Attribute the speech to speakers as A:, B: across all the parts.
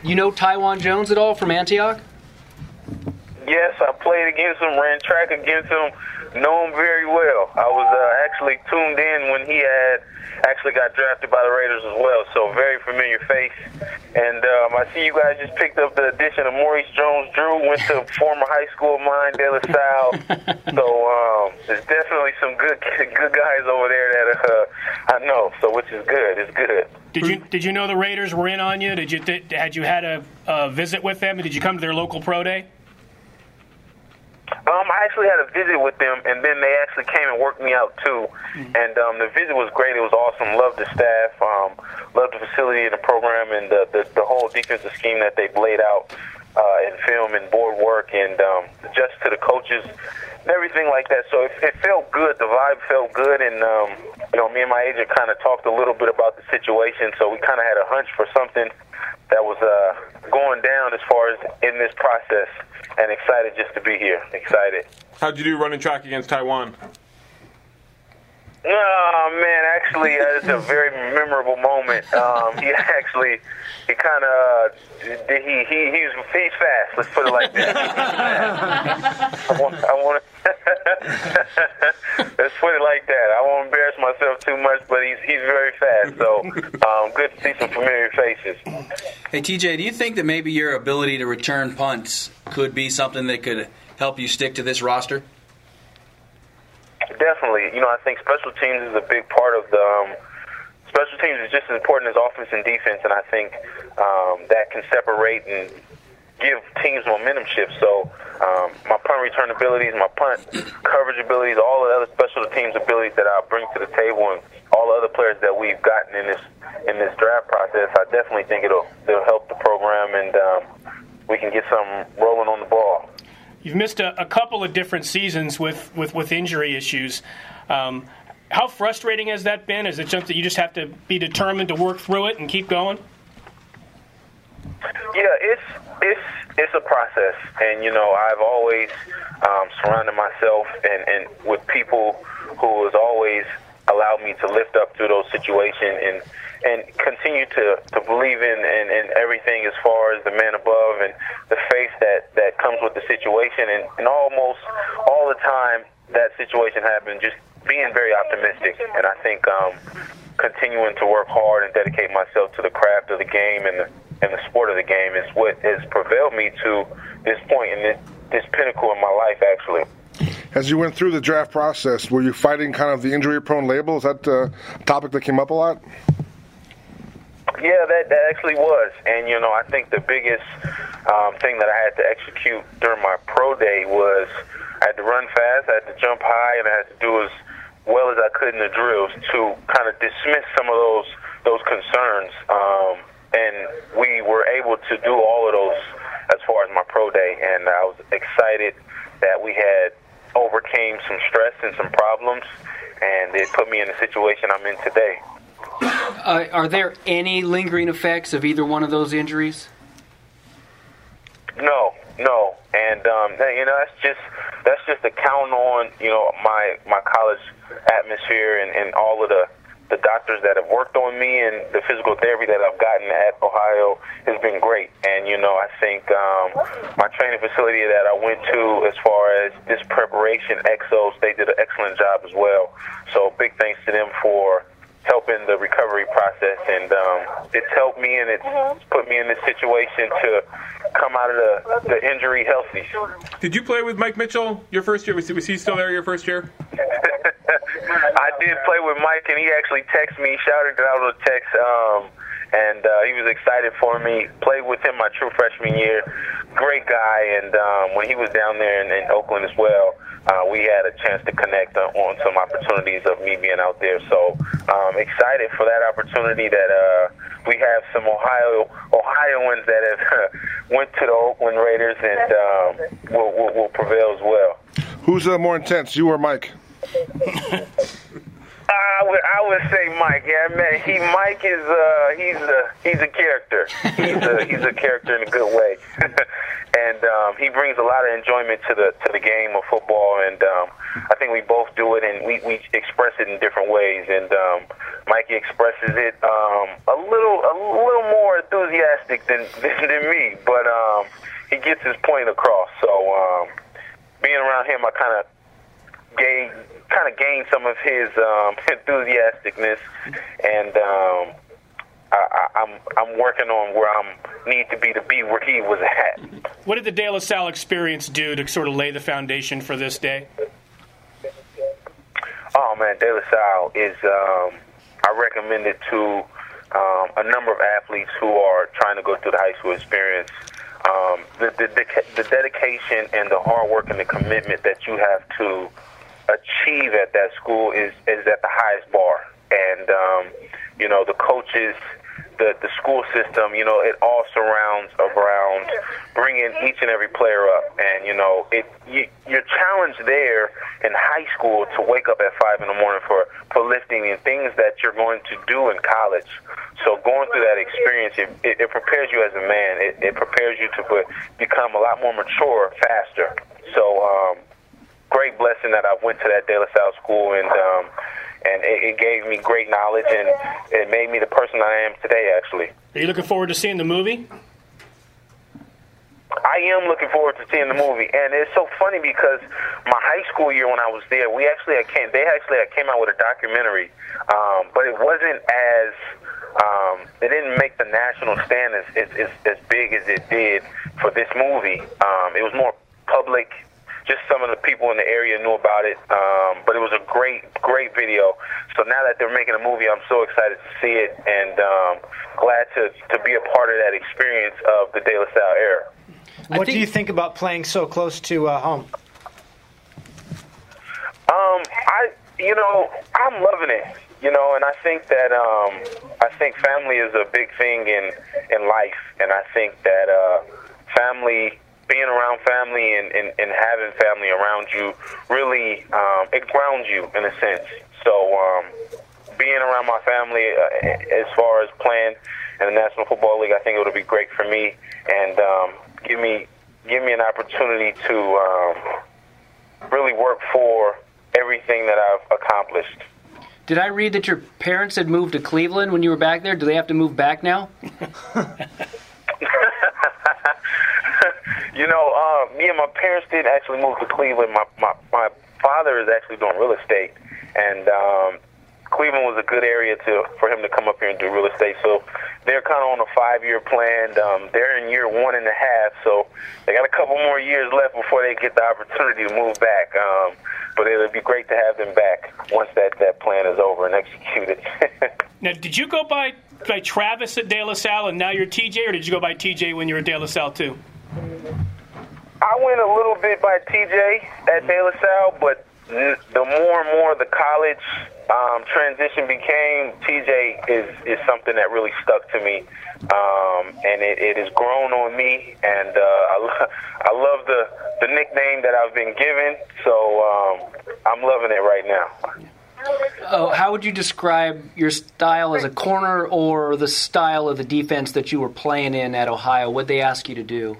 A: You know Taiwan Jones at all from Antioch?
B: Yes, I played against him, ran track against him, know him very well. I was actually tuned in when he had actually got drafted by the Raiders as well, so very familiar face. And I see you guys just picked up the addition of Maurice Jones-Drew, went to former high school of mine, De La Salle. So there's definitely some good guys over there that I know, so which is good. It's good.
C: Did you know the Raiders were in on you? Had you had a visit with them? Did you come to their local pro day?
B: I actually had a visit with them, and then they actually came and worked me out too. And the visit was great. It was awesome. Loved the staff, loved the facility and the program, and the whole defensive scheme that they've laid out in film and board work, and just to the coaches and everything like that. So it felt good. The vibe felt good, and me and my agent kind of talked a little bit about the situation. So we kind of had a hunch for something that was going down as far as in this process. And excited just to be here. Excited.
D: How'd you do running track against Taiwan?
B: Oh, man, actually, it's a very memorable moment. He kind of, he's fast. Let's put it like that. Let's put it like that. I won't embarrass myself too much, but he's very fast. So good to see some familiar faces.
E: Hey, TJ, do you think that maybe your ability to return punts could be something that could help you stick to this roster?
B: Definitely. I think special teams is a big part of the special teams is just as important as offense and defense, and I think that can separate and give teams momentum shifts. So my punt return abilities, my punt coverage abilities, all the other special teams abilities that I'll bring to the table, and all the other players that we've gotten in this draft process, I definitely think it'll help the program, and we can get some rolling on the ball.
C: You've missed a couple of different seasons with injury issues. How frustrating has that been? Is it something you just have to be determined to work through it and keep going?
B: Yeah, it's a process, and I've always surrounded myself and with people who has always allowed me to lift up through those situations and continue to believe in everything as far as the man above and the faith that comes with the situation, and almost all the time that situation happens, just being very optimistic. And I think continuing to work hard and dedicate myself to the craft of the game and the sport of the game is what has propelled me to this point and this pinnacle in my life, actually.
F: As you went through the draft process, were you fighting kind of the injury-prone label? Is that a topic that came up a lot?
B: Yeah, that actually was. And, I think the biggest thing that I had to execute during my pro day was I had to run fast, I had to jump high, and I had to do as well as I could in the drills to kind of dismiss some of those concerns. And we were able to do all of those as far as my pro day. And I was excited that we had overcame some stress and some problems, and it put me in the situation I'm in today.
A: Are there any lingering effects of either one of those injuries?
B: No. And that's just a count on my college atmosphere and all of the doctors that have worked on me, and the physical therapy that I've gotten at Ohio has been great. And I think my training facility that I went to, as far as this preparation, Exos, they did an excellent job as well. So big thanks to them for helping the recovery process, and it's helped me, and it's put me in this situation to come out of the injury healthy.
D: Did you play with Mike Mitchell your first year? Was he still there your first year?
B: I did play with Mike, and he actually texted me, shouted it out on a text, and he was excited for me. Played with him my true freshman year. Great guy, and when he was down there in Oakland as well, we had a chance to connect on some opportunities of me being out there. So excited for that opportunity that we have some Ohioans that have went to the Oakland Raiders and will prevail as well.
F: Who's more intense, you or Mike?
B: I would say Mike. Yeah, man. Mike is he's a character. He's a character in a good way, and he brings a lot of enjoyment to the game of football. And I think we both do it, and we express it in different ways. And Mikey expresses it a little more enthusiastic than me, but he gets his point across. So being around him, I kind of gained some of his enthusiasticness, and I'm working on where I need to be where he was at.
C: What did the De La Salle experience do to sort of lay the foundation for this day?
B: Oh man, De La Salle is I recommend it to a number of athletes who are trying to go through the high school experience. The dedication and the hard work and the commitment that you have to achieve at that school is at the highest bar. And the coaches, the school system, it all surrounds around bringing each and every player up. And you're challenged there in high school to wake up at 5 in the morning for lifting and things that you're going to do in college. So going through that experience, it prepares you as a man. It prepares you to become a lot more mature faster. So great blessing that I went to that De La Salle school, and it gave me great knowledge, and it made me the person I am today, actually.
C: Are you looking forward to seeing the movie?
B: I am looking forward to seeing the movie, and it's so funny because my high school year when I was there, they actually came out with a documentary, but it wasn't as it didn't make the national stand as big as it did for this movie. It was more public. Just some of the people in the area knew about it, but it was a great video. So now that they're making a movie, I'm so excited to see it, and glad to be a part of that experience of the De La Salle era.
G: What do you think about playing so close to home?
B: I'm loving it. And I think that family is a big thing in life, and I think that family, being around family and having family around you, really it grounds you in a sense. So being around my family as far as playing in the National Football League, I think it'll be great for me, and give me an opportunity to really work for everything that I've accomplished.
A: Did I read that your parents had moved to Cleveland when you were back there? Do they have to move back now? Me and my parents did actually move to Cleveland. My father is actually doing real estate, and Cleveland was a good area for him to come up here and do real estate. So they're kind of on a 5-year plan. They're in year 1.5, so they got a couple more years left before they get the opportunity to move back. But it would be great to have them back once that plan is over and executed.
C: Now, did you go by Travis at De La Salle and now you're TJ, or did you go by TJ when you were at De La Salle too?
B: I went a little bit by TJ at De La Salle, but the more and more the college transition became, TJ is something that really stuck to me, and it has grown on me, and I love the nickname that I've been given, so I'm loving it right now.
A: How would you describe your style as a corner or the style of the defense that you were playing in at Ohio? What they ask you to do?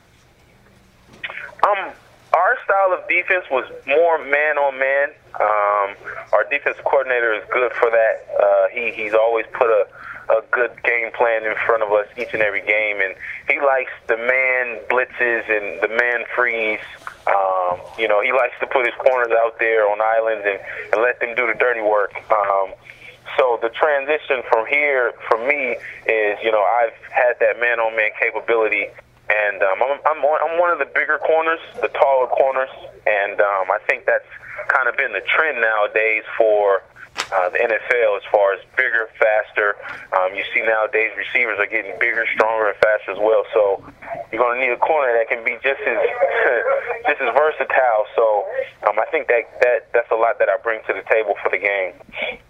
B: Our style of defense was more man-on-man. Our defensive coordinator is good for that. He's always put a good game plan in front of us each and every game, and he likes the man blitzes and the man freeze. He likes to put his corners out there on islands and let them do the dirty work. So the transition from here for me is, I've had that man-on-man capability. And I'm one of the bigger corners, the taller corners, and I think that's kind of been the trend nowadays for the NFL as far as bigger, faster. You see nowadays receivers are getting bigger, stronger, and faster as well. So you're going to need a corner that can be just as versatile. So I think that's a lot that I bring to the table for the game.